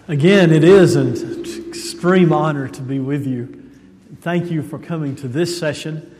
Again, it is an extreme honor to be with you. Thank you for coming to this session.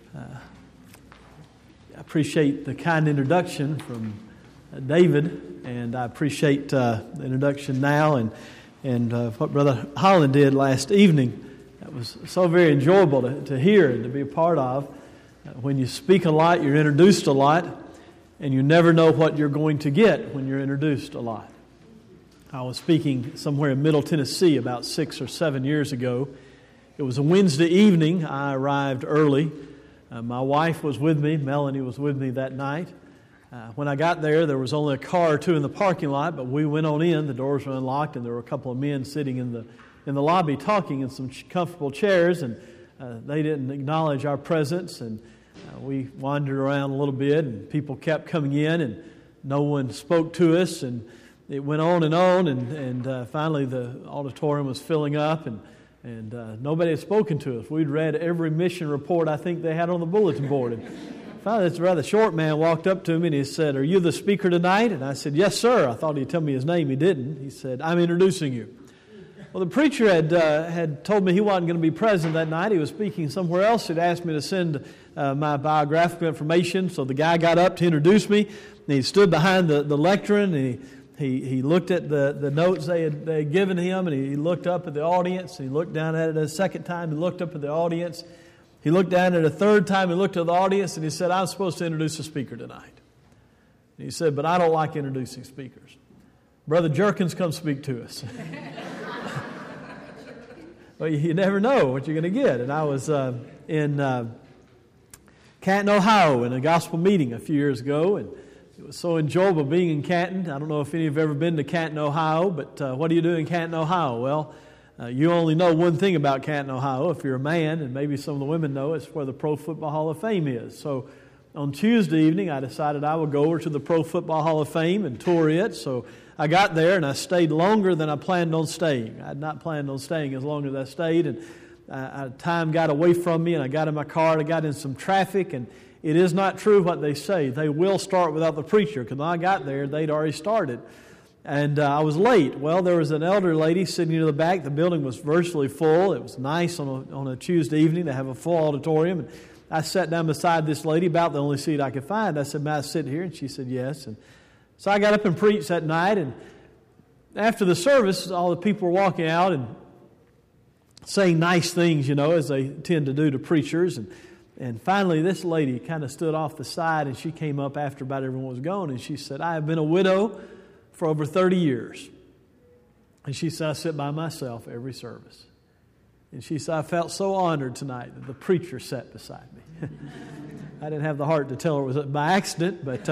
I appreciate the kind introduction from David, and I appreciate the introduction now and what Brother Holland did last evening. That was so very enjoyable to hear and to be a part of. When you speak a lot, you're introduced a lot, and you never know what you're going to get when you're introduced a lot. I was speaking somewhere in Middle Tennessee about 6 or 7 years ago. It was a Wednesday evening. I arrived early. My wife was with me. Melanie was with me that night. When I got there was only a car or two in the parking lot, but we went on in. The doors were unlocked, and there were a couple of men sitting in the lobby talking in some comfortable chairs, and they didn't acknowledge our presence, and we wandered around a little bit, and people kept coming in, and no one spoke to us, and it went on, and finally the auditorium was filling up, and nobody had spoken to us. We'd read every mission report I think they had on the bulletin board. And finally, this rather short man walked up to me and he said, "Are you the speaker tonight?" And I said, "Yes, sir." I thought he'd tell me his name. He didn't. He said, "I'm introducing you." Well, the preacher had told me he wasn't going to be present that night. He was speaking somewhere else. He'd asked me to send my biographical information. So the guy got up to introduce me, and he stood behind the lectern, and he looked at the notes they had given him, and he looked up at the audience. He looked down at it a second time. He looked up at the audience. He looked down at it a third time. He looked at the audience, and he said, "I'm supposed to introduce a speaker tonight." And he said, "But I don't like introducing speakers. Brother Jerkins, come speak to us." Well, you never know what you're going to get. And I was in Canton, Ohio, in a gospel meeting a few years ago, and it was so enjoyable being in Canton. I don't know if any of you have ever been to Canton, Ohio, but what do you do in Canton, Ohio? Well, you only know one thing about Canton, Ohio. If you're a man, and maybe some of the women know, it's where the Pro Football Hall of Fame is. So on Tuesday evening, I decided I would go over to the Pro Football Hall of Fame and tour it. So I got there, and I stayed longer than I planned on staying. I had not planned on staying as long as I stayed, and time got away from me, and I got in my car, and I got in some traffic, and it is not true what they say. They will start without the preacher, because when I got there, they'd already started. And I was late. Well, there was an elder lady sitting near the back. The building was virtually full. It was nice on a Tuesday evening to have a full auditorium. And I sat down beside this lady, about the only seat I could find. I said, "May I sit here?" And she said, "Yes." And so I got up and preached that night. And after the service, all the people were walking out and saying nice things, as they tend to do to preachers. And finally, this lady kind of stood off the side, and she came up after about everyone was gone, and she said, "I have been a widow for over 30 years. And she said, "I sit by myself every service." And she said, "I felt so honored tonight that the preacher sat beside me." I didn't have the heart to tell her it was by accident, but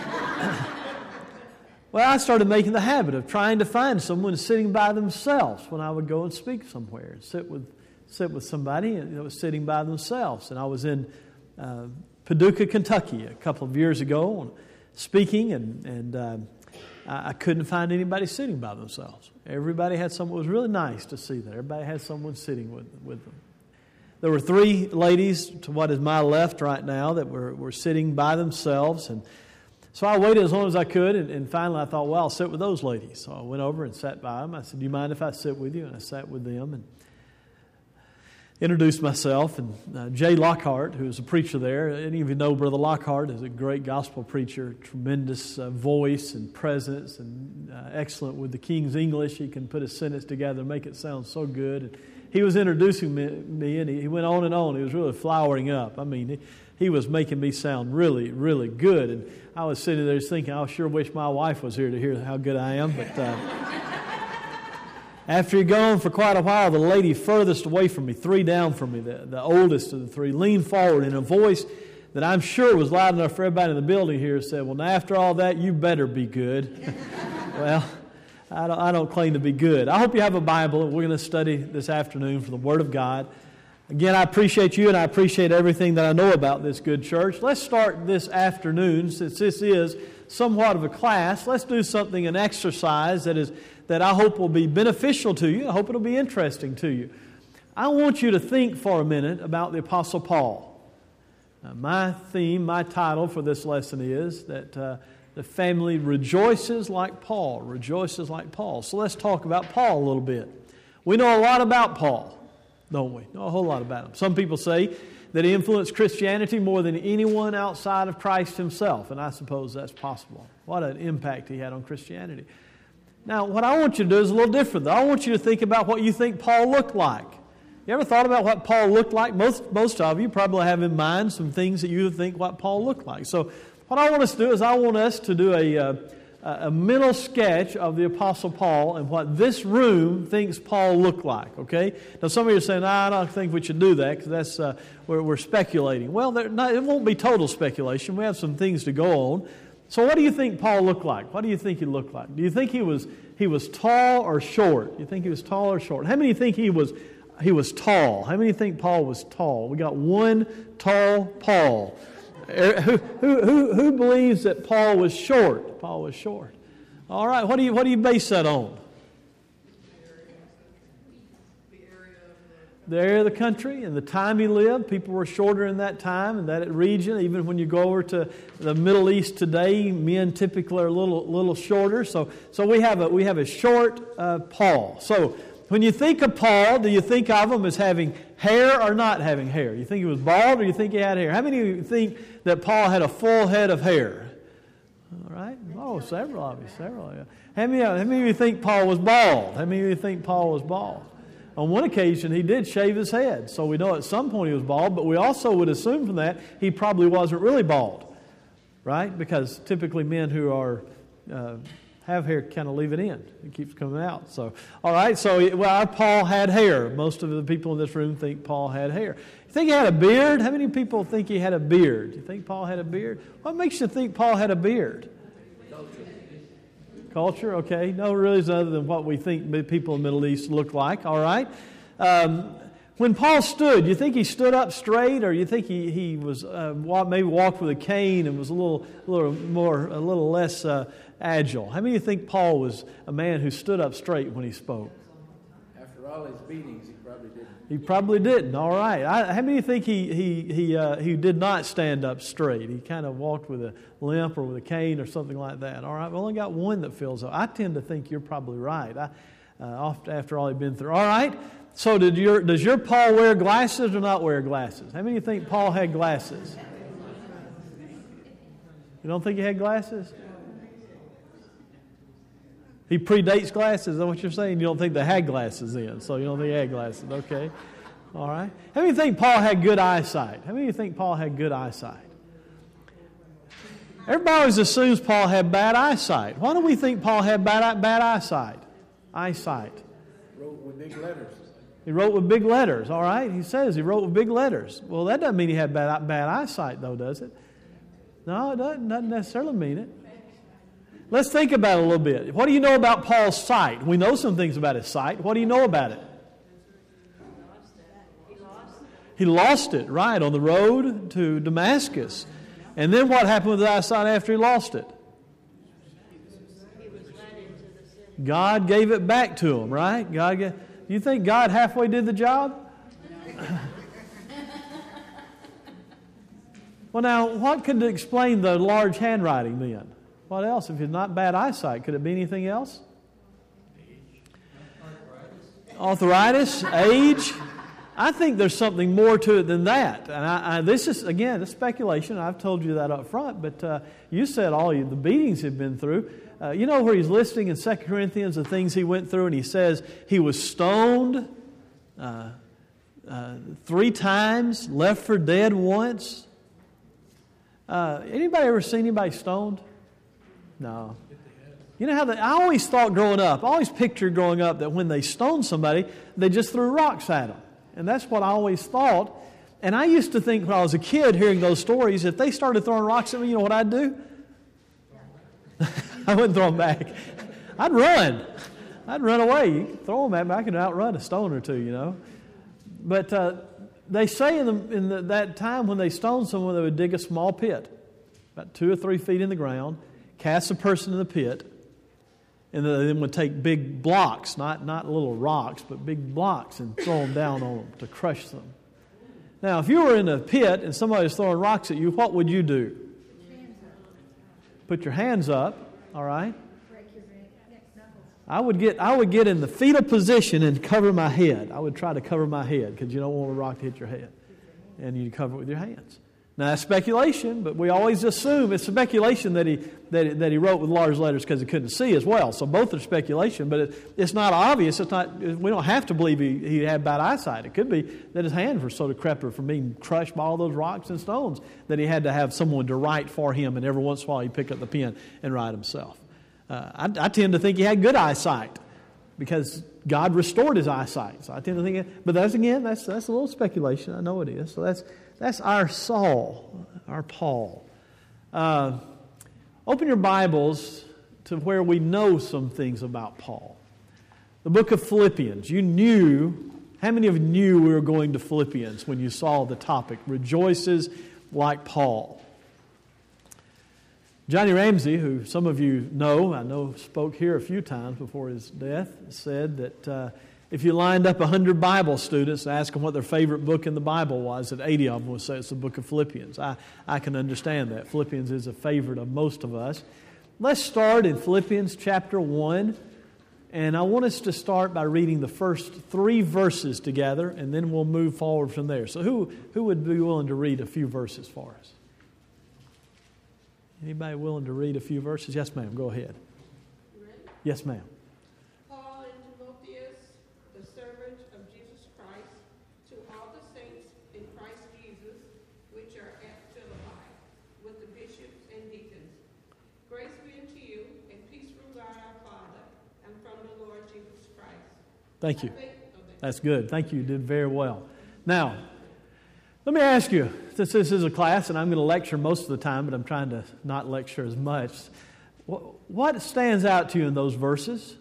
well, I started making the habit of trying to find someone sitting by themselves when I would go and speak somewhere and sit with somebody that was sitting by themselves. And I was in Paducah, Kentucky a couple of years ago speaking, and I couldn't find anybody sitting by themselves. Everybody had someone. It was really nice to see that. Everybody had someone sitting with them. There were 3 ladies to what is my left right now that were sitting by themselves, and so I waited as long as I could, and finally I thought, well, I'll sit with those ladies. So I went over and sat by them. I said, "Do you mind if I sit with you?" And I sat with them and introduced myself. And Jay Lockhart, who was a preacher there, any of you know Brother Lockhart is a great gospel preacher, tremendous voice and presence, and excellent with the King's English. He can put a sentence together and make it sound so good. And he was introducing me, and he went on and on. He was really flowering up. I mean, he was making me sound really, really good. And I was sitting there just thinking, I sure wish my wife was here to hear how good I am. But after he'd gone for quite a while, the lady furthest away from me, 3 down from me, the oldest of the 3, leaned forward in a voice that I'm sure was loud enough for everybody in the building here, and said, "Well, now after all that, you better be good." Well, I don't claim to be good. I hope you have a Bible, and we're going to study this afternoon from the Word of God. Again, I appreciate you, and I appreciate everything that I know about this good church. Let's start this afternoon, since this is somewhat of a class. Let's do something, an exercise that I hope will be beneficial to you. I hope it'll be interesting to you. I want you to think for a minute about the Apostle Paul. My theme, my title for this lesson is that the family rejoices like Paul, rejoices like Paul. So let's talk about Paul a little bit. We know a lot about Paul, don't we? Know a whole lot about him. Some people say that he influenced Christianity more than anyone outside of Christ himself, and I suppose that's possible. What an impact he had on Christianity. Now, what I want you to do is a little different, though. I want you to think about what you think Paul looked like. You ever thought about what Paul looked like? Most of you probably have in mind some things that you think what Paul looked like. So what I want us to do is I want us to do a mental sketch of the Apostle Paul and what this room thinks Paul looked like, okay? Now, some of you are saying, I don't think we should do that because that's we're speculating. Well, it won't be total speculation. We have some things to go on. So what do you think Paul looked like? What do you think he looked like? Do you think he was tall or short? Do you think he was tall or short? How many think he was tall? How many think Paul was tall? We got one tall Paul. Who believes that Paul was short? Paul was short. All right. What do you base that on? The area of the country and the time he lived. People were shorter in that time and that region. Even when you go over to the Middle East today, men typically are a little shorter. So we have a short Paul. So when you think of Paul, do you think of him as having hair or not having hair? You think he was bald or you think he had hair? How many of you think that Paul had a full head of hair? All right. Oh, several of you. How many of you think Paul was bald? How many of you think Paul was bald? On one occasion, he did shave his head. So we know at some point he was bald, but we also would assume from that he probably wasn't really bald. Right? Because typically men who are have hair kind of leave it in. It keeps coming out. So, all right. So, Paul had hair. Most of the people in this room think Paul had hair. You think he had a beard? How many people think he had a beard? You think Paul had a beard? What makes you think Paul had a beard? Culture, okay. No reason other than what we think people in the Middle East look like. All right. When Paul stood, you think he stood up straight, or you think he was maybe walked with a cane and was a little less agile? How many of you think Paul was a man who stood up straight when he spoke? After all his beatings, he probably didn't. He probably didn't. All right. How many of you think he did not stand up straight? He kind of walked with a limp or with a cane or something like that. All right. We've only got one that feels so. I tend to think you're probably right. After all he'd been through. All right. So does your Paul wear glasses or not wear glasses? How many of you think Paul had glasses? You don't think he had glasses? He predates glasses, is that what you're saying? You don't think they had glasses then, so you don't think he had glasses. Okay. All right. How many of you think Paul had good eyesight? How many of you think Paul had good eyesight? Everybody always assumes Paul had bad eyesight. Why do we think Paul had bad eyesight? Eyesight. Wrote with big letters. He wrote with big letters, all right? He says he wrote with big letters. Well, that doesn't mean he had bad eyesight, though, does it? No, it doesn't necessarily mean it. Let's think about it a little bit. What do you know about Paul's sight? We know some things about his sight. What do you know about it? He lost it, right, on the road to Damascus. And then what happened with his eyesight after he lost it? God gave it back to him, right? You think God halfway did the job? Well, now, what could explain the large handwriting then? What else? If it's not bad eyesight, could it be anything else? Arthritis, age. I think there's something more to it than that. And this is, again, it's speculation. I've told you that up front, but you said all the beatings he'd been through. You know where he's listing in 2 Corinthians the things he went through, and he says he was stoned 3 times, left for dead once. Anybody ever seen anybody stoned? No. You know how I always thought growing up, I always pictured growing up that when they stoned somebody, they just threw rocks at them. And that's what I always thought. And I used to think when I was a kid hearing those stories, if they started throwing rocks at me, you know what I'd do? I wouldn't throw them back. I'd run. I'd run away. You could throw them at me. I could outrun a stone or two, you know. But they say in that time when they stoned someone, they would dig a small pit, about 2 or 3 feet in the ground, cast a person in the pit, and then they would take big blocks, not little rocks, but big blocks, and throw them down on them to crush them. Now, if you were in a pit and somebody was throwing rocks at you, what would you do? put your hands up, all right? I would get in the fetal position and cover my head. I would try to cover my head because you don't want a rock to hit your head. And you cover it with your hands. Now, that's speculation, but we always assume it's speculation that he wrote with large letters because he couldn't see as well. So both are speculation, but it's not obvious. It's not. We don't have to believe he had bad eyesight. It could be that his hands were so decrepit from being crushed by all those rocks and stones that he had to have someone to write for him, and every once in a while he'd pick up the pen and write himself. I tend to think he had good eyesight because God restored his eyesight. So I tend to think, but that's a little speculation. I know it is. So that's our Saul, our Paul. Open your Bibles to where we know some things about Paul. The book of Philippians. How many of you knew we were going to Philippians when you saw the topic? Rejoices like Paul. Johnny Ramsey, who some of you know, spoke here a few times before his death, said that if you lined up 100 Bible students and asked them what their favorite book in the Bible was, that 80 of them would say it's the book of Philippians. I can understand that. Philippians is a favorite of most of us. Let's start in Philippians chapter 1, and I want us to start by reading the first 3 verses together, and then we'll move forward from there. So who would be willing to read a few verses for us? Anybody willing to read a few verses? Yes, ma'am. Go ahead. You ready? Yes, ma'am. Paul and Timotheus, the servant of Jesus Christ, to all the saints in Christ Jesus, which are at Philippi, with the bishops and deacons. Grace be unto you, and peace from God our Father, and from the Lord Jesus Christ. Thank you. That's good. Thank you. You did very well. Now, let me ask you, since this is a class and I'm going to lecture most of the time, but I'm trying to not lecture as much, what stands out to you in those verses?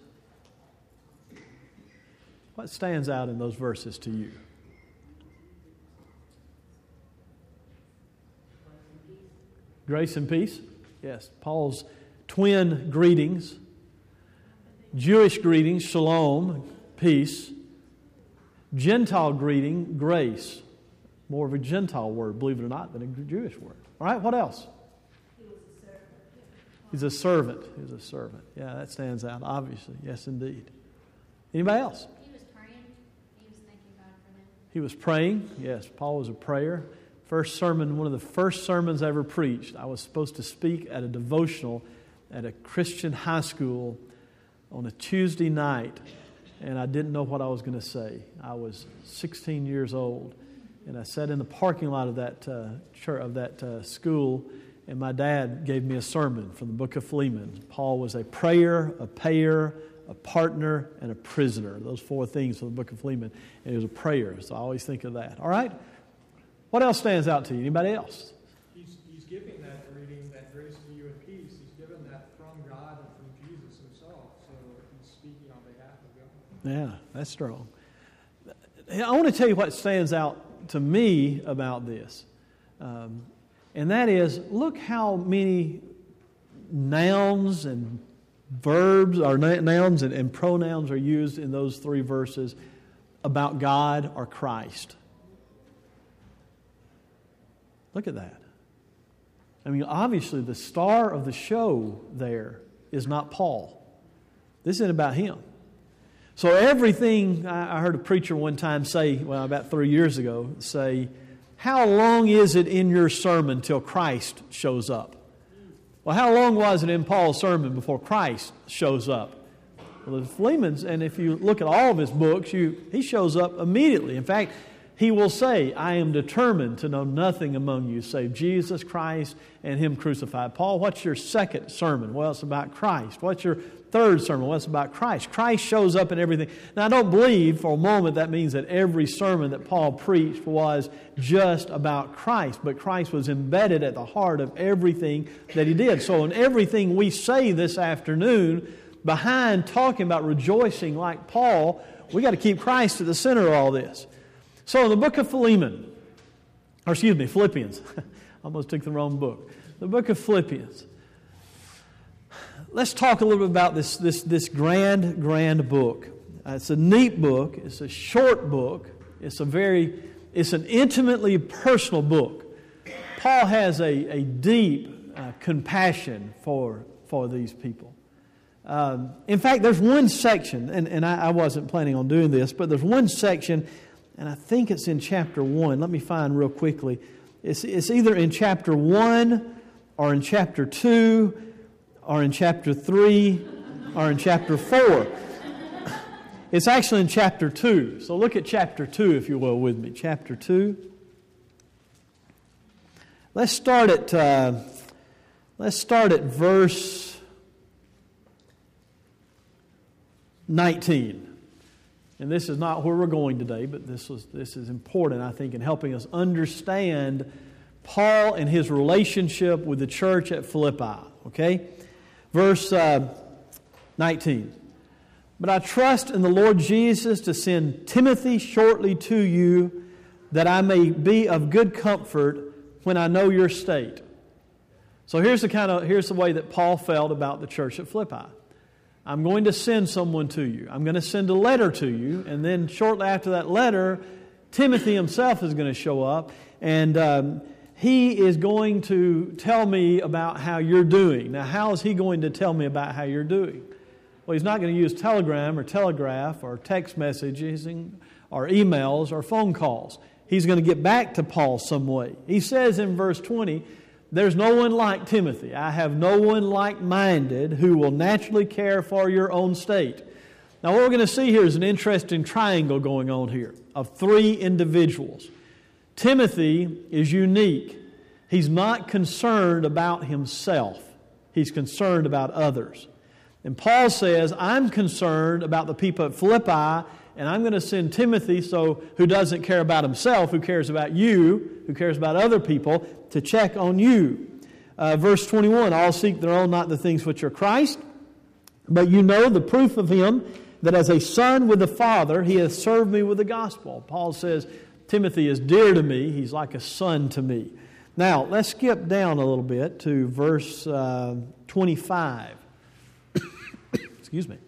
What stands out in those verses to you? Grace and peace. Yes, Paul's twin greetings. Jewish greetings, shalom, peace. Gentile greeting, grace. More of a Gentile word, believe it or not, than a Jewish word. All right, what else? He's a servant. He's a servant. Yeah, that stands out, obviously. Yes, indeed. Anybody else? He was praying. He was thanking God for them. He was praying. Yes, Paul was a prayer. First sermon, one of the first sermons I ever preached. I was supposed to speak at a devotional at a Christian high school on a Tuesday night, and I didn't know what I was going to say. I was 16 years old. And I sat in the parking lot of that church, of that school, and my dad gave me a sermon from the book of Philemon. Paul was a prayer, a payer, a partner, and a prisoner. Those 4 things from the book of Philemon. And it was a prayer, so I always think of that. All right? What else stands out to you? Anybody else? He's giving that greeting, that grace to you and peace. He's given that from God and from Jesus himself. So he's speaking on behalf of God. Yeah, that's strong. I want to tell you what stands out to me about this. And that is, look how many nouns and verbs, or nouns and pronouns are used in those 3 verses about God or Christ. Look at that. I mean, obviously the star of the show there is not Paul. This isn't about him. So everything, I heard a preacher one time say, well, about 3 years ago, say, how long is it in your sermon till Christ shows up? Well, how long was it in Paul's sermon before Christ shows up? Well, the Philemon's, and if you look at all of his books, he shows up immediately. In fact, he will say, I am determined to know nothing among you save Jesus Christ and Him crucified. Paul, what's your second sermon? Well, it's about Christ. What's your third sermon? Well, it's about Christ. Christ shows up in everything. Now, I don't believe for a moment that means that every sermon that Paul preached was just about Christ, but Christ was embedded at the heart of everything that he did. So in everything we say this afternoon, behind talking about rejoicing like Paul, we got to keep Christ at the center of all this. So in the book of Philippians, I almost took the wrong book. The book of Philippians. Let's talk a little bit about this grand book. It's a neat book. It's a short book. It's an intimately personal book. Paul has a deep compassion for these people. In fact, there's one section, and I wasn't planning on doing this, but there's one section, and I think it's in chapter 1. Let me find real quickly. It's either in chapter 1 or in chapter 2 or in chapter 3 or in chapter 4. It's actually in chapter 2. So look at chapter 2, if you will, with me. Chapter 2. Let's start at verse 19. And this is not where we're going today, but this is important, I think, in helping us understand Paul and his relationship with the church at Philippi. Okay? Verse 19. But I trust in the Lord Jesus to send Timothy shortly to you, that I may be of good comfort when I know your state. So here's the way that Paul felt about the church at Philippi. I'm going to send someone to you. I'm going to send a letter to you, and then shortly after that letter, Timothy himself is going to show up, and he is going to tell me about how you're doing. Now, how is he going to tell me about how you're doing? Well, he's not going to use telegram or telegraph or text messaging or emails or phone calls. He's going to get back to Paul some way. He says in verse 20, there's no one like Timothy. I have no one like-minded who will naturally care for your own state. Now, what we're going to see here is an interesting triangle going on here of three individuals. Timothy is unique. He's not concerned about himself. He's concerned about others. And Paul says, I'm concerned about the people at Philippi, and I'm going to send Timothy, who doesn't care about himself, who cares about you, who cares about other people, to check on you. Verse 21, all seek their own, not the things which are Christ, but you know the proof of him, that as a son with the Father, he has served me with the gospel. Paul says, Timothy is dear to me. He's like a son to me. Now, let's skip down a little bit to verse 25. Excuse me.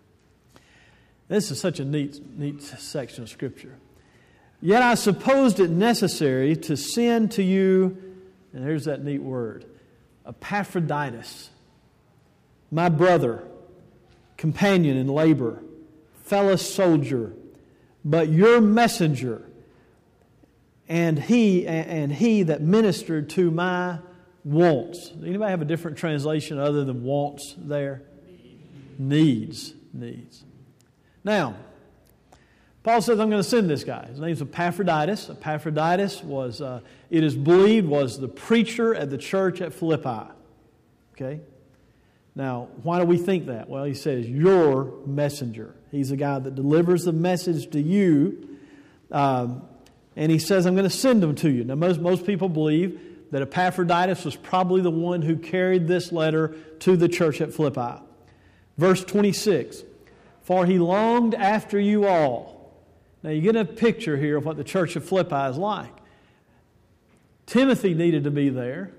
This is such a neat section of Scripture. Yet I supposed it necessary to send to you, and here's that neat word, Epaphroditus, my brother, companion in labor, fellow soldier, but your messenger, and he that ministered to my wants. Anybody have a different translation other than wants there? Needs. Now, Paul says, I'm going to send this guy. His name's Epaphroditus. Epaphroditus was, it is believed, was the preacher at the church at Philippi. Okay? Now, why do we think that? Well, he says, your messenger. He's the guy that delivers the message to you. And he says, I'm going to send him to you. Now, most people believe that Epaphroditus was probably the one who carried this letter to the church at Philippi. Verse 26, for he longed after you all. Now, you get a picture here of what the church of Philippi is like. Timothy needed to be there.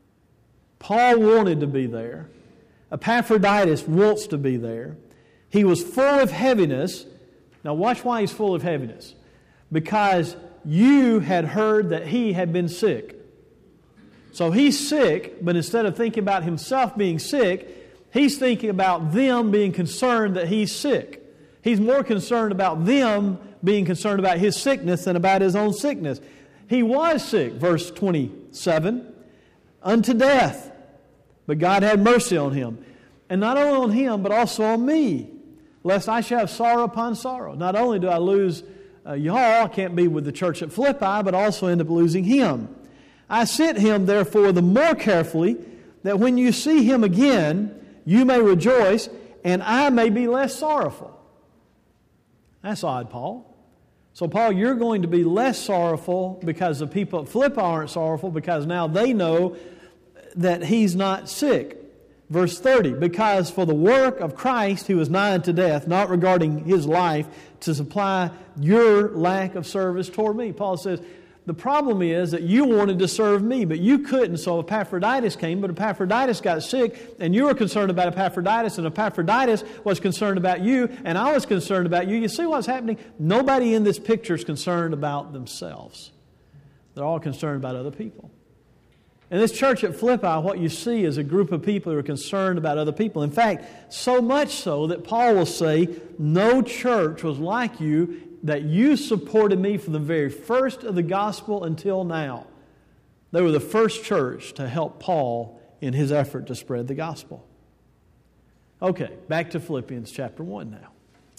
Paul wanted to be there. Epaphroditus wants to be there. He was full of heaviness. Now, watch why he's full of heaviness. Because you had heard that he had been sick. So he's sick, but instead of thinking about himself being sick, he's thinking about them being concerned that he's sick. He's more concerned about them being concerned about his sickness than about his own sickness. He was sick, verse 27, unto death. But God had mercy on him. And not only on him, but also on me, lest I shall have sorrow upon sorrow. Not only do I lose y'all, I can't be with the church at Philippi, but also end up losing him. I sent him, therefore, the more carefully, that when you see him again, you may rejoice, and I may be less sorrowful. That's odd, Paul. So, Paul, you're going to be less sorrowful because the people at Philippi aren't sorrowful because now they know that he's not sick. Verse 30, because for the work of Christ he was nigh unto death, not regarding his life, to supply your lack of service toward me. Paul says, the problem is that you wanted to serve me, but you couldn't, so Epaphroditus came, but Epaphroditus got sick, and you were concerned about Epaphroditus, and Epaphroditus was concerned about you, and I was concerned about you. You see what's happening? Nobody in this picture is concerned about themselves. They're all concerned about other people. And this church at Philippi, what you see is a group of people who are concerned about other people. In fact, so much so that Paul will say, no church was like you, that you supported me from the very first of the gospel until now. They were the first church to help Paul in his effort to spread the gospel. Okay, back to Philippians chapter 1 now.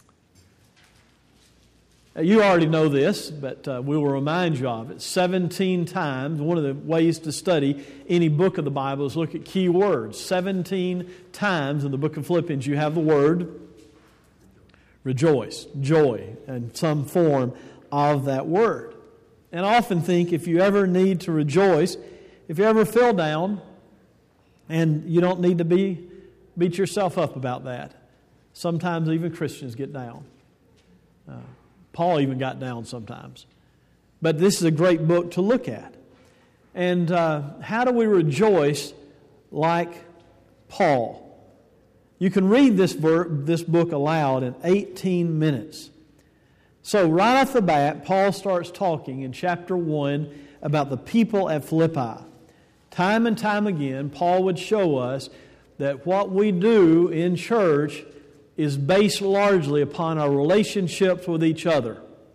You already know this, but we will remind you of it. 17 times, one of the ways to study any book of the Bible is look at key words. 17 times in the book of Philippians you have the word rejoice, joy, and some form of that word. And I often think if you ever need to rejoice, if you ever feel down, and you don't need to beat yourself up about that. Sometimes even Christians get down. Paul even got down sometimes. But this is a great book to look at. And how do we rejoice like Paul? You can read this book aloud in 18 minutes. So right off the bat, Paul starts talking in chapter 1 about the people at Philippi. Time and time again, Paul would show us that what we do in church is based largely upon our relationships with each other.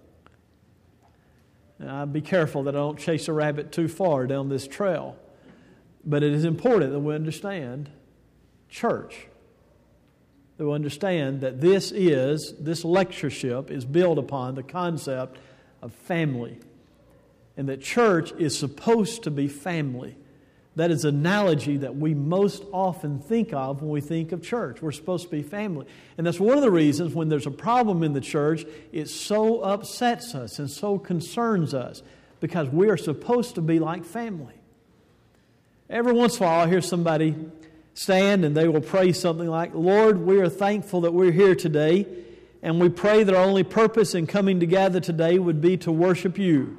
Now, be careful that I don't chase a rabbit too far down this trail. But it is important that we understand church. That we understand that this lectureship is built upon the concept of family. And that church is supposed to be family. That is an analogy that we most often think of when we think of church. We're supposed to be family. And that's one of the reasons when there's a problem in the church, it so upsets us and so concerns us. Because we are supposed to be like family. Every once in a while I hear somebody stand and they will pray something like, Lord, we are thankful that we're here today. And we pray that our only purpose in coming together today would be to worship you.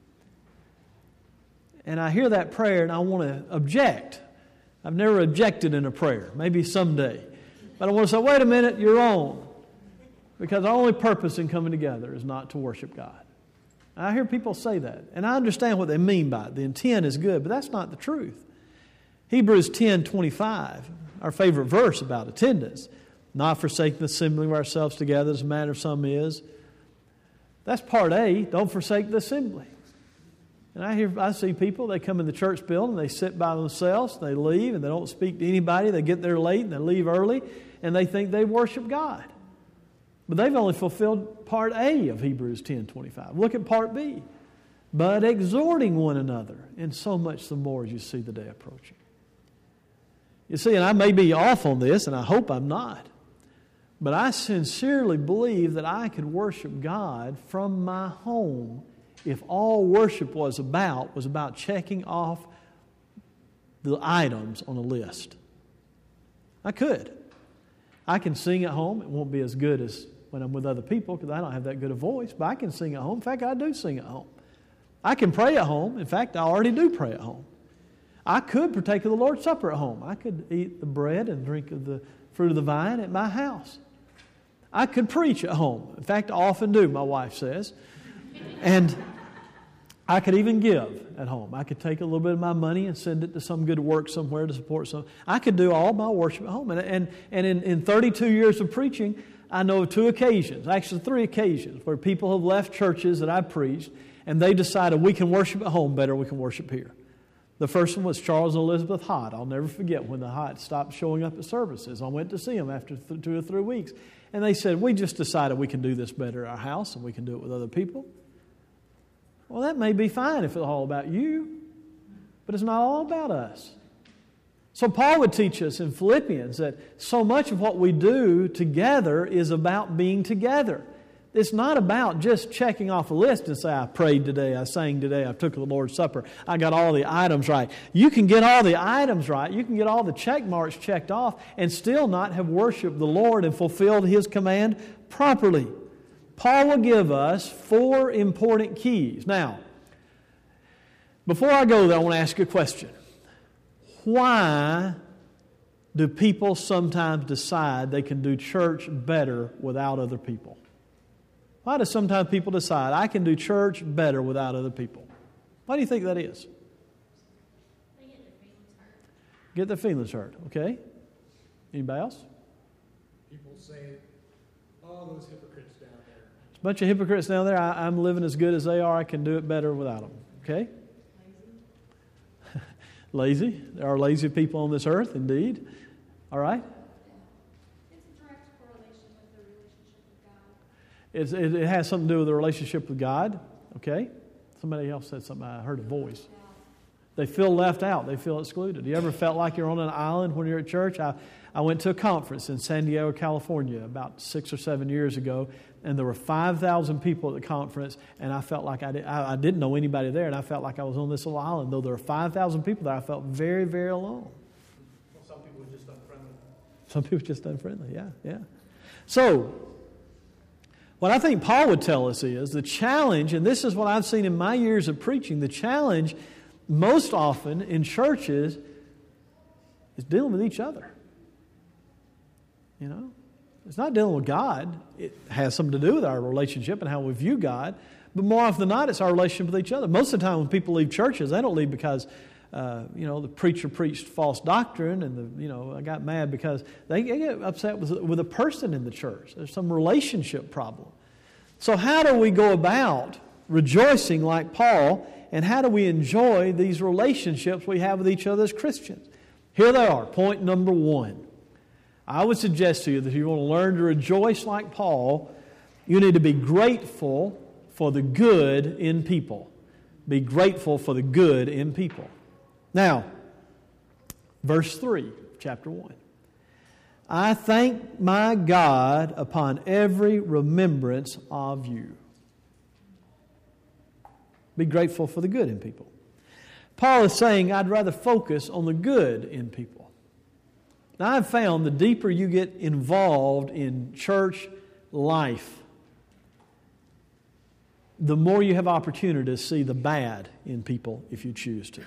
And I hear that prayer and I want to object. I've never objected in a prayer. Maybe someday. But I want to say, wait a minute, you're wrong. Because our only purpose in coming together is not to worship God. And I hear people say that. And I understand what they mean by it. The intent is good, but that's not the truth. Hebrews 10:25, our favorite verse about attendance. Not forsaking the assembling of ourselves together as a manner of some is. That's part A. Don't forsake the assembly. And I see people, they come in the church building, they sit by themselves, they leave, and they don't speak to anybody. They get there late and they leave early, and they think they worship God. But they've only fulfilled part A of Hebrews 10:25. Look at part B. But exhorting one another, and so much the more as you see the day approaching. You see, and I may be off on this, and I hope I'm not, but I sincerely believe that I could worship God from my home if all worship was about checking off the items on a list. I could. I can sing at home. It won't be as good as when I'm with other people because I don't have that good a voice, but I can sing at home. In fact, I do sing at home. I can pray at home. In fact, I already do pray at home. I could partake of the Lord's Supper at home. I could eat the bread and drink of the fruit of the vine at my house. I could preach at home. In fact, I often do, my wife says. And I could even give at home. I could take a little bit of my money and send it to some good work somewhere to support some. I could do all my worship at home. And in 32 years of preaching, I know of 2 occasions, actually 3 occasions, where people have left churches that I preached and they decided we can worship at home better, we can worship here. The first one was Charles and Elizabeth Hott. I'll never forget when the Hott stopped showing up at services. I went to see them after 2 or 3 weeks. And they said, we just decided we can do this better at our house and we can do it with other people. Well, that may be fine if it's all about you, but it's not all about us. So Paul would teach us in Philippians that so much of what we do together is about being together. It's not about just checking off a list and say, I prayed today, I sang today, I took the Lord's Supper, I got all the items right. You can get all the items right, you can get all the check marks checked off and still not have worshiped the Lord and fulfilled His command properly. Paul will give us 4 important keys. Now, before I go there, I want to ask you a question. Why do people sometimes decide they can do church better without other people? Why do sometimes people decide, I can do church better without other people? Why do you think that is? They get Get their feelings hurt, okay? Anybody else? People say, oh, those hypocrites down there. There's a bunch of hypocrites down there. I'm living as good as they are. I can do it better without them, okay? Lazy. There are lazy people on this earth, indeed. All right? It's a direct correlation with the relationship with God. It has something to do with the relationship with God, okay? Somebody else said something. I heard a voice. They feel left out. They feel excluded. You ever felt like you're on an island when you're at church? I went to a conference in San Diego, California about 6 or 7 years ago, and there were 5,000 people at the conference, and I felt like I didn't know anybody there, and I felt like I was on this little island. Though there were 5,000 people there, I felt very, very alone. Well, some people are just unfriendly. Some people are just unfriendly, yeah. So, what I think Paul would tell us is the challenge, and this is what I've seen in my years of preaching, the challenge most often in churches is dealing with each other. You know? It's not dealing with God. It has something to do with our relationship and how we view God. But more often than not, it's our relationship with each other. Most of the time when people leave churches, they don't leave because, the preacher preached false doctrine and, I got mad because they get upset with a person in the church. There's some relationship problem. So how do we go about rejoicing like Paul, and how do we enjoy these relationships we have with each other as Christians? Here they are. Point number 1. I would suggest to you that if you want to learn to rejoice like Paul, you need to be grateful for the good in people. Be grateful for the good in people. Now, verse 3, chapter 1. I thank my God upon every remembrance of you. Be grateful for the good in people. Paul is saying, I'd rather focus on the good in people. Now, I've found the deeper you get involved in church life, the more you have opportunity to see the bad in people if you choose to.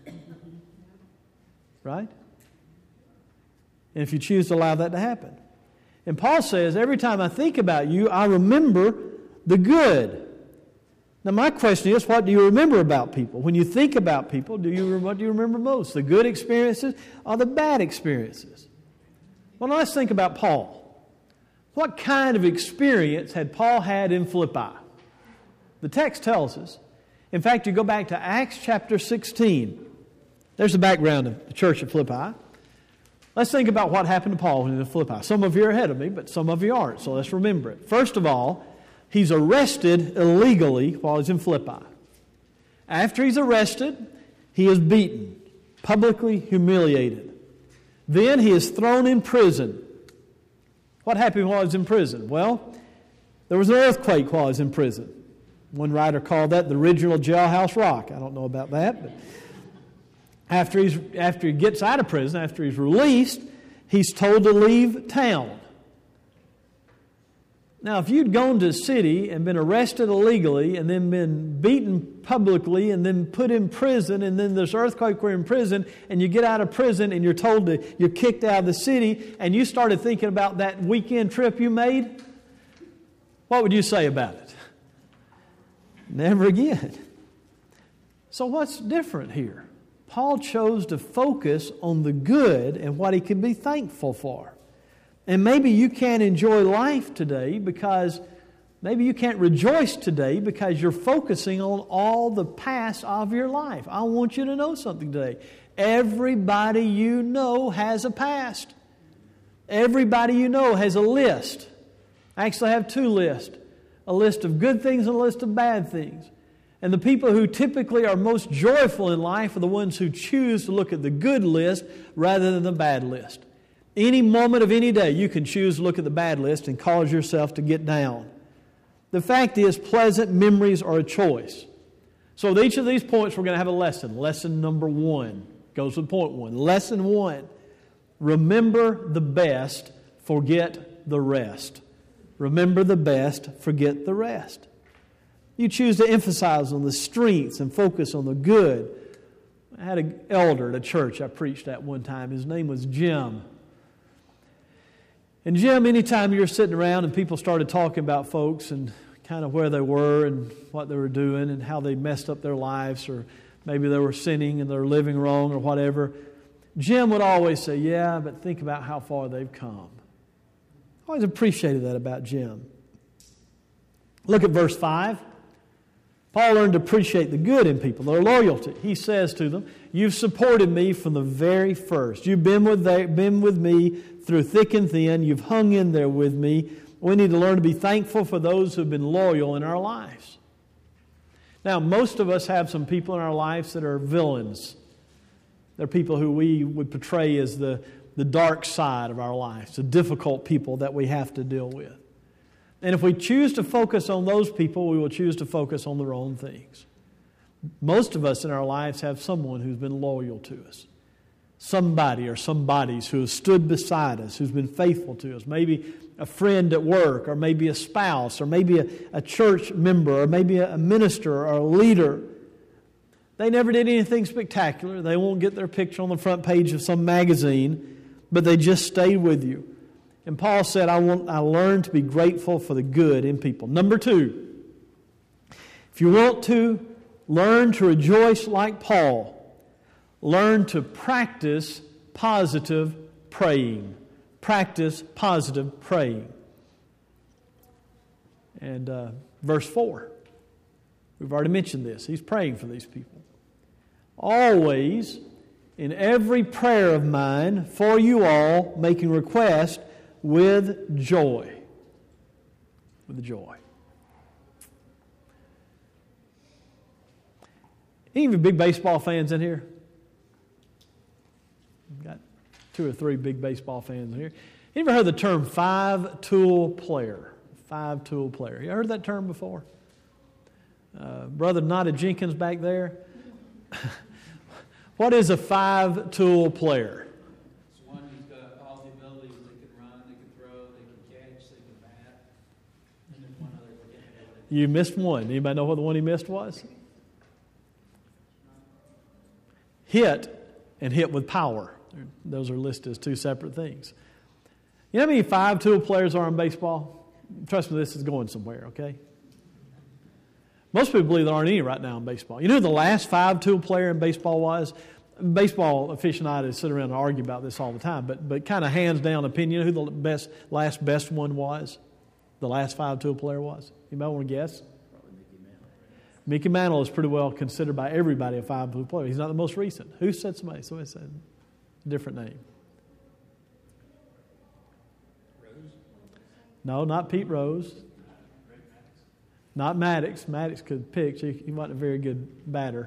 Right? And if you choose to allow that to happen. And Paul says, every time I think about you, I remember the good. Now, my question is, what do you remember about people? When you think about people, what do you remember most? The good experiences or the bad experiences? Well, now let's think about Paul. What kind of experience had Paul had in Philippi? The text tells us. In fact, you go back to Acts chapter 16. There's the background of the church of Philippi. Let's think about what happened to Paul when he was in Philippi. Some of you are ahead of me, but some of you aren't, so let's remember it. First of all, he's arrested illegally while he's in Philippi. After he's arrested, he is beaten, publicly humiliated. Then he is thrown in prison. What happened while he was in prison? Well, there was an earthquake while he was in prison. One writer called that the original jailhouse rock. I don't know about that, but after he gets out of prison, after he's released, he's told to leave town. Now, if you'd gone to a city and been arrested illegally and then been beaten publicly and then put in prison and then there's earthquake, we're in prison, and you get out of prison and you're kicked out of the city and you started thinking about that weekend trip you made, what would you say about it? Never again. So what's different here? Paul chose to focus on the good and what he can be thankful for. And maybe you can't enjoy life today because maybe you can't rejoice today because you're focusing on all the past of your life. I want you to know something today. Everybody you know has a past. Everybody you know has a list. I actually have 2 lists. A list of good things and a list of bad things. And the people who typically are most joyful in life are the ones who choose to look at the good list rather than the bad list. Any moment of any day, you can choose to look at the bad list and cause yourself to get down. The fact is, pleasant memories are a choice. So with each of these points, we're going to have a lesson. Lesson number 1 goes with point 1. Lesson 1, remember the best, forget the rest. Remember the best, forget the rest. You choose to emphasize on the strengths and focus on the good. I had an elder at a church I preached at one time. His name was Jim. And Jim, anytime you were sitting around and people started talking about folks and kind of where they were and what they were doing and how they messed up their lives, or maybe they were sinning and they were living wrong or whatever, Jim would always say, yeah, but think about how far they've come. I always appreciated that about Jim. Look at verse 5. Paul learned to appreciate the good in people, their loyalty. He says to them, you've supported me from the very first. You've been with me through thick and thin. You've hung in there with me. We need to learn to be thankful for those who have been loyal in our lives. Now, most of us have some people in our lives that are villains. They're people who we would portray as the dark side of our lives, the difficult people that we have to deal with. And if we choose to focus on those people, we will choose to focus on the wrong things. Most of us in our lives have someone who's been loyal to us. Somebody or somebodies who has stood beside us, who's been faithful to us. Maybe a friend at work, or maybe a spouse, or maybe a church member, or maybe a minister or a leader. They never did anything spectacular. They won't get their picture on the front page of some magazine, but they just stayed with you. And Paul said, I learned to be grateful for the good in people. Number 2, if you want to learn to rejoice like Paul, learn to practice positive praying. Practice positive praying. And verse 4, we've already mentioned this. He's praying for these people. Always, in every prayer of mine, for you all, making request with joy. With joy. Any of you big baseball fans in here? Got 2 or 3 big baseball fans in here. You ever heard the term 5-tool player? 5-tool player. You heard that term before? Brother Nada Jenkins back there. What is a 5-tool player? It's one who's got all the abilities. They can run, they can throw, they can catch, they can bat. And then one other. You missed one. Anybody know what the one he missed was? Hit and hit with power. Those are listed as 2 separate things. You know how many 5-tool players are in baseball? Trust me, this is going somewhere, okay? Most people believe there aren't any right now in baseball. You know who the last 5-tool player in baseball was? Baseball aficionados sit around and argue about this all the time, but kind of hands down opinion, who the last best one was? The last 5-tool player was? Anybody want to guess? Probably Mickey Mantle. Mickey Mantle is pretty well considered by everybody a 5-tool player. He's not the most recent. Who said somebody? Somebody said a different name. Rose? No, not Pete Rose. Not Maddox. Maddox could pitch. He wasn't a very good batter.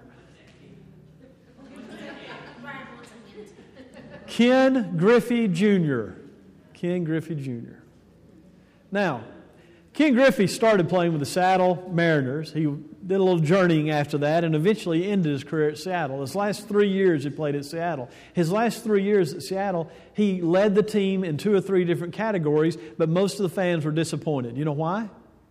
Ken Griffey Jr. Ken Griffey Jr. Now, Ken Griffey started playing with the Seattle Mariners. He did a little journeying after that and eventually ended his career at Seattle. His last 3 years he played at Seattle. His last 3 years at Seattle, he led the team in 2 or 3 different categories, but most of the fans were disappointed. You know why?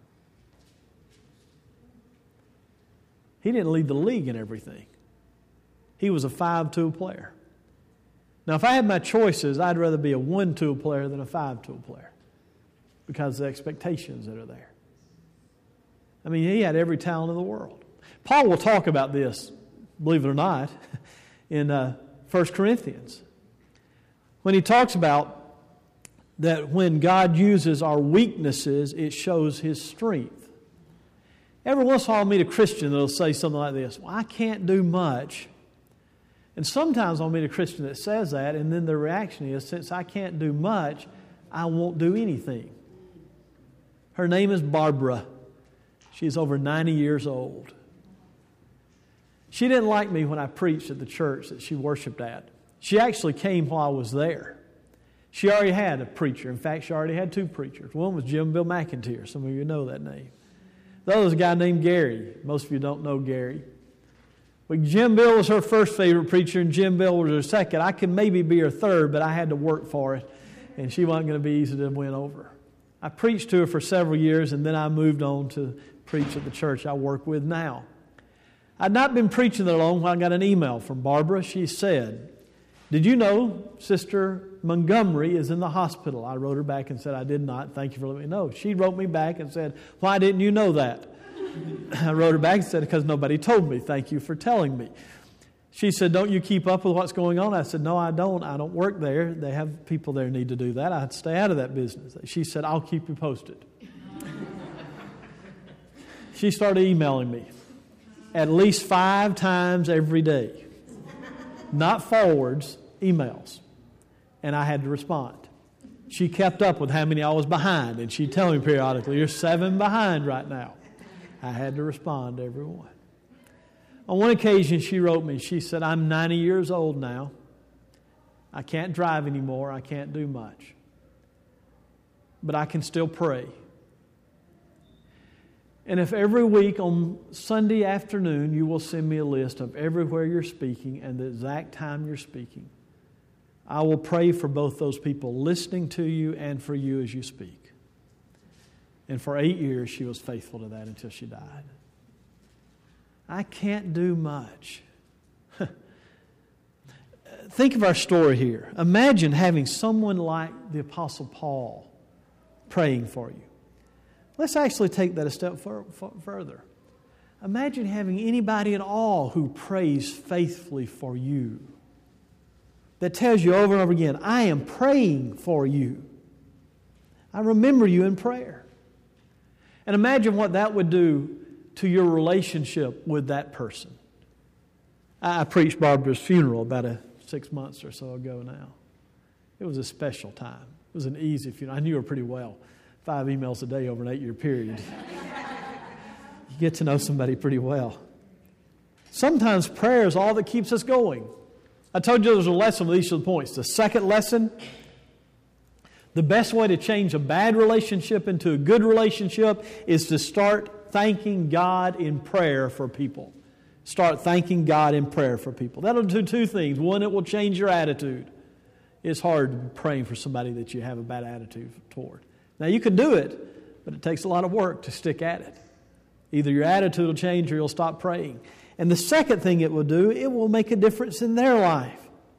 He didn't lead the league in everything. He was a 5-tool player. Now, if I had my choices, I'd rather be a 1-tool player than a 5-tool player because of the expectations that are there. I mean, he had every talent in the world. Paul will talk about this, believe it or not, in 1 Corinthians. When he talks about that when God uses our weaknesses, it shows His strength. Every once in a while I'll meet a Christian that will say something like this, well, I can't do much. And sometimes I'll meet a Christian that says that, and then their reaction is, since I can't do much, I won't do anything. Her name is Barbara. She's over 90 years old. She didn't like me when I preached at the church that she worshiped at. She actually came while I was there. She already had a preacher. In fact, she already had 2 preachers. One was Jim Bill McIntyre. Some of you know that name. The other was a guy named Gary. Most of you don't know Gary. But Jim Bill was her first favorite preacher, and Jim Bill was her second. I could maybe be her third, but I had to work for it, and she wasn't going to be easy to win over. I preached to her for several years, and then I moved on to preach at the church I work with now. I'd not been preaching there long when I got an email from Barbara. She said, did you know Sister Montgomery is in the hospital? I wrote her back and said, I did not. Thank you for letting me know. She wrote me back and said, why didn't you know that? I wrote her back and said, because nobody told me. Thank you for telling me. She said, don't you keep up with what's going on? I said, no, I don't. I don't work there. They have people there who need to do that. I'd stay out of that business. She said, I'll keep you posted. She started emailing me at least 5 times every day. Not forwards, emails. And I had to respond. She kept up with how many I was behind, and she'd tell me periodically, you're 7 behind right now. I had to respond to every one. On one occasion, she wrote me, she said, I'm 90 years old now. I can't drive anymore. I can't do much. But I can still pray. And if every week on Sunday afternoon you will send me a list of everywhere you're speaking and the exact time you're speaking, I will pray for both those people listening to you and for you as you speak. And for 8 years she was faithful to that until she died. I can't do much. Think of our story here. Imagine having someone like the Apostle Paul praying for you. Let's actually take that a step further. Imagine having anybody at all who prays faithfully for you, that tells you over and over again, I am praying for you. I remember you in prayer. And imagine what that would do to your relationship with that person. I preached Barbara's funeral about 6 months or so ago now. It was a special time. It was an easy funeral. I knew her pretty well. 5 emails a day over an 8-year period. You get to know somebody pretty well. Sometimes prayer is all that keeps us going. I told you there was a lesson with each of the points. The second lesson, the best way to change a bad relationship into a good relationship is to start thanking God in prayer for people. Start thanking God in prayer for people. That'll do 2 things. One, it will change your attitude. It's hard praying for somebody that you have a bad attitude toward. Now, you can do it, but it takes a lot of work to stick at it. Either your attitude will change or you'll stop praying. And the second thing it will do, it will make a difference in their life.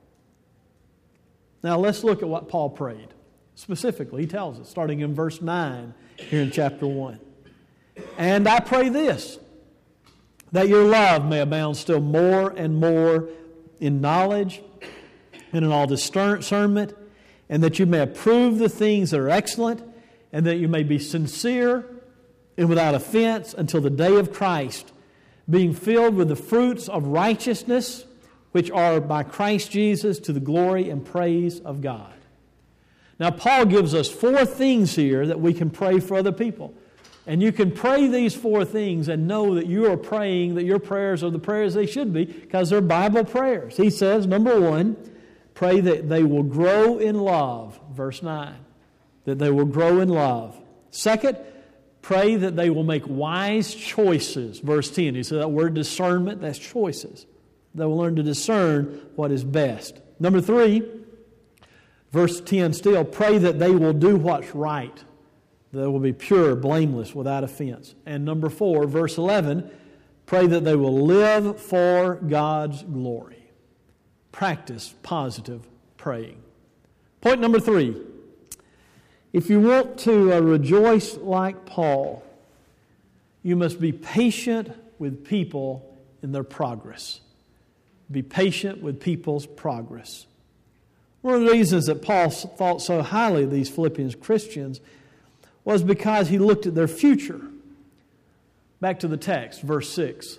Now, let's look at what Paul prayed. Specifically, he tells us, starting in verse 9 here in chapter 1. And I pray this, that your love may abound still more and more in knowledge and in all discernment, and that you may approve the things that are excellent, and that you may be sincere and without offense until the day of Christ, being filled with the fruits of righteousness, which are by Christ Jesus to the glory and praise of God. Now, Paul gives us 4 things here that we can pray for other people. And you can pray these 4 things and know that you are praying, that your prayers are the prayers they should be, because they're Bible prayers. He says, number 1, pray that they will grow in love, verse 9. That they will grow in love. Second, pray that they will make wise choices, verse 10. He said that word discernment, that's choices. They will learn to discern what is best. Number 3, verse 10 still, pray that they will do what's right. They will be pure, blameless, without offense. And number 4, verse 11, pray that they will live for God's glory. Practice positive praying. Point number 3, if you want to rejoice like Paul, you must be patient with people in their progress. Be patient with people's progress. One of the reasons that Paul thought so highly of these Philippians Christians was because he looked at their future. Back to the text, verse 6.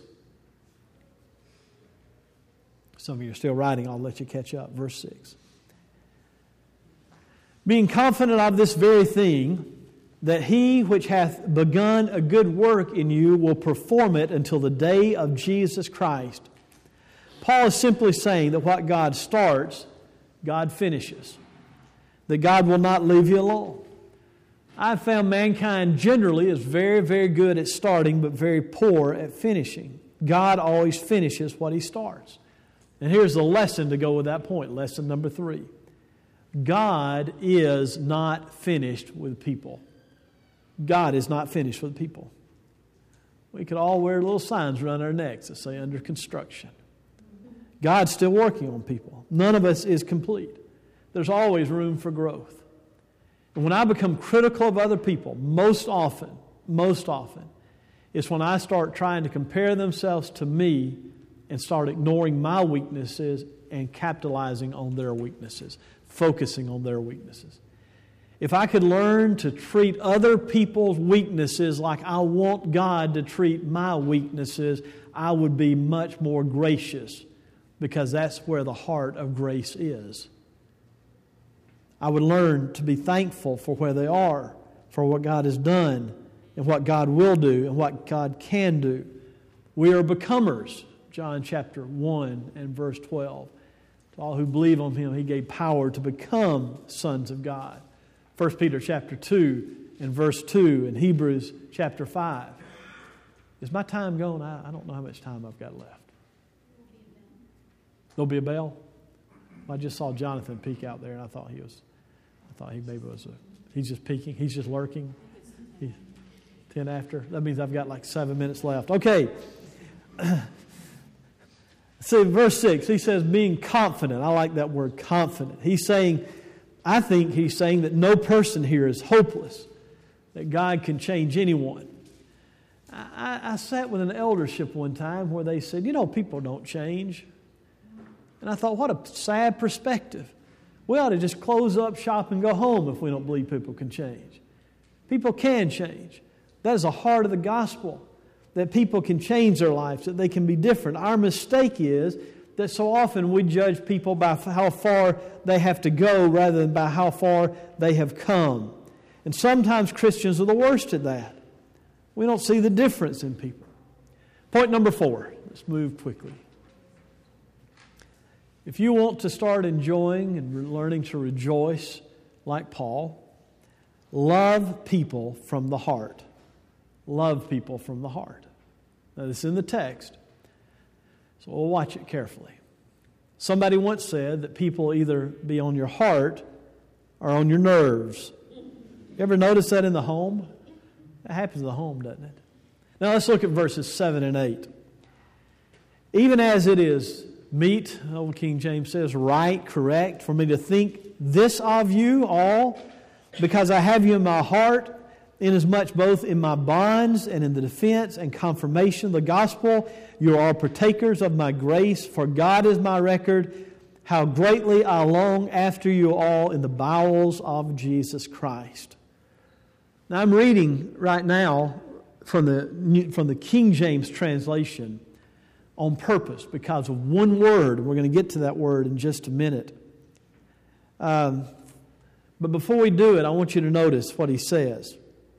Some of you are still writing, I'll let you catch up. Verse 6. Being confident of this very thing, that he which hath begun a good work in you will perform it until the day of Jesus Christ. Paul is simply saying that what God starts, God finishes. That God will not leave you alone. I've found mankind generally is very, very good at starting, but very poor at finishing. God always finishes what He starts. And here's the lesson to go with that point. Lesson number 3. God is not finished with people. God is not finished with people. We could all wear little signs around our necks that say under construction. God's still working on people. None of us is complete. There's always room for growth. And when I become critical of other people, most often, it's when I start trying to compare themselves to me and start ignoring my weaknesses and capitalizing on their weaknesses, focusing on their weaknesses. If I could learn to treat other people's weaknesses like I want God to treat my weaknesses, I would be much more gracious, because that's where the heart of grace is. I would learn to be thankful for where they are, for what God has done, and what God will do, and what God can do. We are becomers, John chapter 1 and verse 12. To all who believe on Him, He gave power to become sons of God. 1 Peter chapter 2 and verse 2, and Hebrews chapter 5. Is my time gone? I don't know how much time I've got left. There'll be a bell? I just saw Jonathan peek out there, and I thought he maybe was he's just peeking. He's just lurking. 10 after. That means I've got like 7 minutes left. Okay. See, verse 6, he says being confident. I like that word, confident. I think he's saying that no person here is hopeless, that God can change anyone. I sat with an eldership one time where they said, people don't change. And I thought, what a sad perspective. We ought to just close up shop and go home if we don't believe people can change. People can change. That is the heart of the gospel, that people can change their lives, that they can be different. Our mistake is that so often we judge people by how far they have to go rather than by how far they have come. And sometimes Christians are the worst at that. We don't see the difference in people. Point number 4. Let's move quickly. If you want to start enjoying and learning to rejoice like Paul, love people from the heart. Love people from the heart. Now, this is in the text, so we'll watch it carefully. Somebody once said that people either be on your heart or on your nerves. You ever notice that in the home? That happens in the home, doesn't it? Now, let's look at verses 7 and 8. Even as it is meet, Old King James says, right, correct, for me to think this of you all, because I have you in my heart, inasmuch both in my bonds and in the defense and confirmation of the gospel, you are partakers of my grace, for God is my record, how greatly I long after you all in the bowels of Jesus Christ. Now I'm reading right now from the King James translation on purpose because of one word. We're going to get to that word in just a minute. But before we do it, I want you to notice what he says.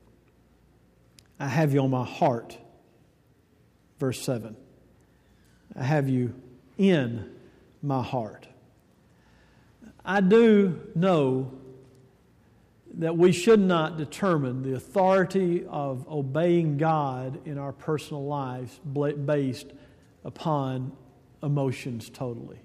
I have you on my heart. Verse 7. I have you in my heart. I do know that we should not determine the authority of obeying God in our personal lives based upon emotions totally.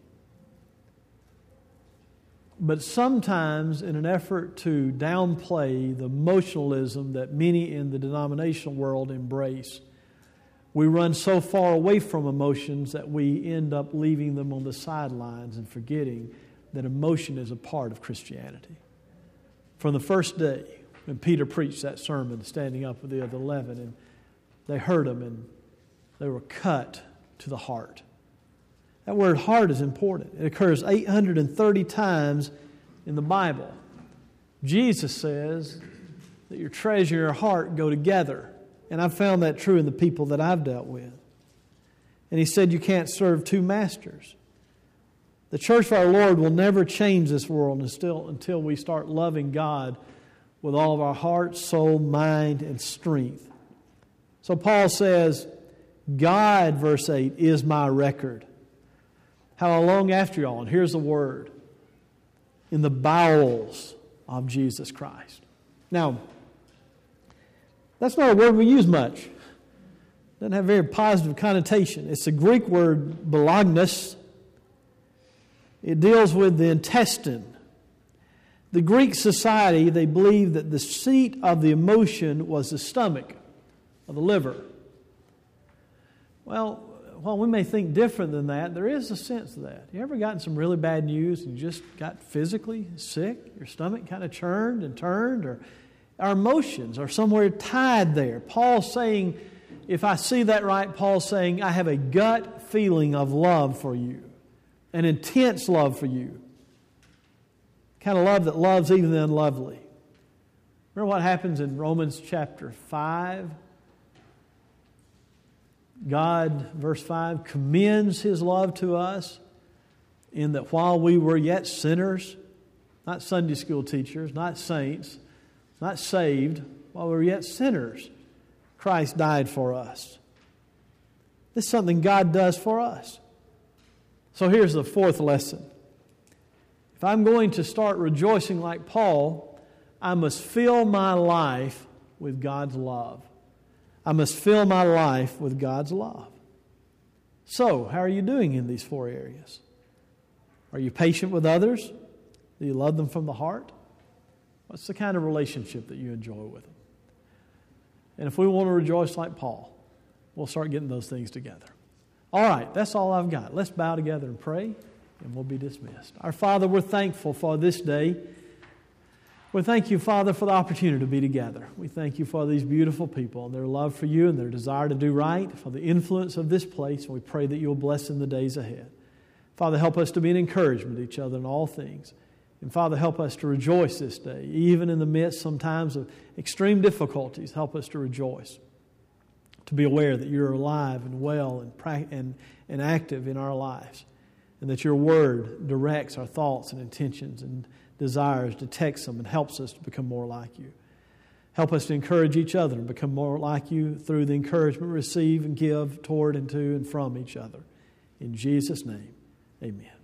But sometimes in an effort to downplay the emotionalism that many in the denominational world embrace, we run so far away from emotions that we end up leaving them on the sidelines and forgetting that emotion is a part of Christianity. From the first day when Peter preached that sermon, standing up with the other 11, and they heard him and they were cut to the heart. That word heart is important. It occurs 830 times in the Bible. Jesus says that your treasure and your heart go together. And I've found that true in the people that I've dealt with. And he said you can't serve two masters. The church of our Lord will never change this world until we start loving God with all of our heart, soul, mind, and strength. So Paul says, God, verse 8, is my record. How I long after you all. And here's the word. In the bowels of Jesus Christ. Now, that's not a word we use much. It doesn't have a very positive connotation. It's the Greek word balagnos. It deals with the intestine. The Greek society, they believed that the seat of the emotion was the stomach or the liver. Well, while we may think different than that, there is a sense of that. You ever gotten some really bad news and you just got physically sick? Your stomach kind of churned and turned? Or our emotions are somewhere tied there. Paul's saying, if I see that right, Paul's saying, I have a gut feeling of love for you, an intense love for you, kind of love that loves even the unlovely. Remember what happens in Romans chapter 5? God, verse 5, commends His love to us in that while we were yet sinners, not Sunday school teachers, not saints, not saved, while we were yet sinners, Christ died for us. This is something God does for us. So here's the fourth lesson. If I'm going to start rejoicing like Paul, I must fill my life with God's love. I must fill my life with God's love. So, how are you doing in these four areas? Are you patient with others? Do you love them from the heart? What's the kind of relationship that you enjoy with them? And if we want to rejoice like Paul, we'll start getting those things together. All right, that's all I've got. Let's bow together and pray, and we'll be dismissed. Our Father, we're thankful for this day. We thank you, Father, for the opportunity to be together. We thank you for these beautiful people and their love for you and their desire to do right, for the influence of this place. And we pray that you'll bless in the days ahead. Father, help us to be an encouragement to each other in all things. And Father, help us to rejoice this day, even in the midst sometimes of extreme difficulties. Help us to rejoice, to be aware that you're alive and well and active in our lives, and that your word directs our thoughts and intentions and desires, detects them, and helps us to become more like you. Help us to encourage each other and become more like you through the encouragement we receive and give toward and to and from each other. In Jesus' name, amen.